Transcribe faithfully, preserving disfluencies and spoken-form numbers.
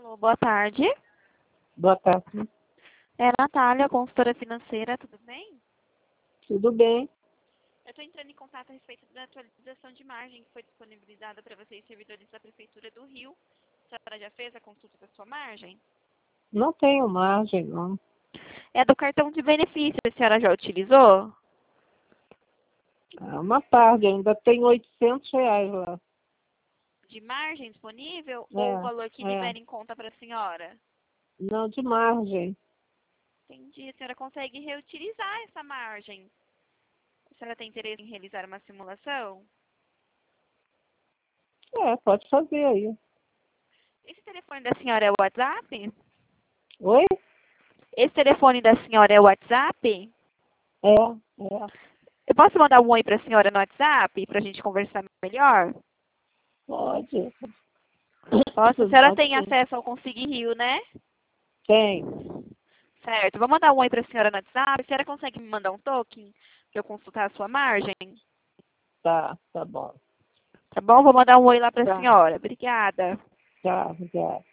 Alô, boa tarde. Boa tarde. É a Natália, consultora financeira, tudo bem? Tudo bem? Eu estou entrando em contato a respeito da atualização de margem que foi disponibilizada para vocês, servidores da Prefeitura do Rio. A senhora já fez a consulta da sua margem? Não tenho margem, não. É do cartão de benefício, a senhora já utilizou? É uma tarde, ainda tem oitocentos reais lá. De margem disponível É, ou o valor que é. libera em conta para a senhora? Não, de margem. Entendi. A senhora consegue reutilizar essa margem. A senhora tem interesse em realizar uma simulação? É, pode fazer aí. Esse telefone da senhora é o WhatsApp? Oi? Esse telefone da senhora é o WhatsApp? É, é. Eu posso mandar um oi para a senhora no WhatsApp para a gente conversar melhor? Pode. Posso? A senhora Pode tem sim. acesso ao Consig Rio, né? Tem. Certo. Vou mandar um oi para a senhora no WhatsApp. A senhora consegue me mandar um token para eu consultar a sua margem? Tá, tá bom. Tá bom? Vou mandar um oi lá para a Tá, senhora. Obrigada. tá, obrigada.